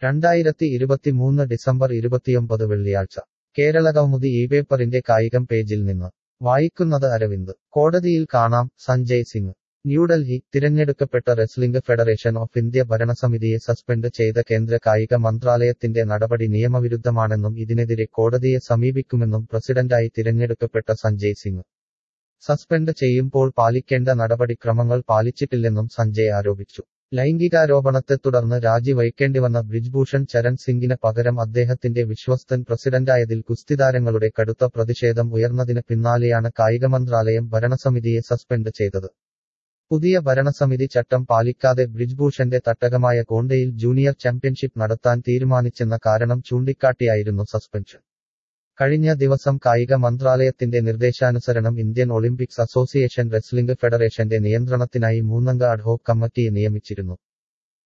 2023 December 29 വെള്ളിയാഴ്ച കേരളകൗമുദി പേപ്പറിന്റെ കായികം പേജിൽ നിന്ന് വായിക്കുന്നത് അരവിന്ദ് കോടതിയിൽ കാണാം സഞ്ജയ് സിംഗ് ന്യൂഡൽഹി തിരഞ്ഞെടുക്കപ്പെട്ട റെസ്ലിംഗ് ഫെഡറേഷൻ ഓഫ് ഇന്ത്യ ഭരണസമിതിയെ സസ്പെൻഡ് ചെയ്ത കേന്ദ്ര കായിക മന്ത്രാലയത്തിന്റെ നടപടി നിയമവിരുദ്ധമാണെന്നും ഇതിനെതിരെ കോടതിയെ സമീപിക്കുമെന്നും പ്രസിഡന്റായി തിരഞ്ഞെടുക്കപ്പെട്ട സഞ്ജയ് സിംഗ് സസ്പെൻഡ് ചെയ്യുമ്പോൾ പാലിക്കേണ്ട നടപടിക്രമങ്ങൾ പാലിച്ചിട്ടില്ലെന്നും സഞ്ജയ് ആരോപിച്ചു ലൈംഗികാരോപണത്തെ തുടർന്ന് രാജിവയ്ക്കേണ്ടിവന്ന ബ്രിജ്ഭൂഷൺ ചരൺ സിംഗിന് പകരം അദ്ദേഹത്തിന്റെ വിശ്വസ്തൻ പ്രസിഡന്റായതിൽ ഗുസ്തിതാരങ്ങളുടെ കടുത്ത പ്രതിഷേധം ഉയർന്നതിന് പിന്നാലെയാണ് കായികമന്ത്രാലയം ഭരണസമിതിയെ സസ്പെൻഡ് ചെയ്തത് പുതിയ ഭരണസമിതി ചട്ടം പാലിക്കാതെ ബ്രിജ്ഭൂഷന്റെ തട്ടകമായ കോണ്ടയിൽ ജൂനിയർ ചാമ്പ്യൻഷിപ്പ് നടത്താൻ തീരുമാനിച്ചെന്ന കാരണം ചൂണ്ടിക്കാട്ടിയായിരുന്നു സസ്പെൻഷൻ കഴിഞ്ഞ ദിവസം കായിക മന്ത്രാലയത്തിന്റെ നിർദ്ദേശാനുസരണം ഇന്ത്യൻ ഒളിമ്പിക്സ് അസോസിയേഷൻ റെസ്ലിംഗ് ഫെഡറേഷന്റെ നിയന്ത്രണത്തിനായി 3 അംഗ അഡ്ഹോക് കമ്മിറ്റിയെ നിയമിച്ചിരുന്നു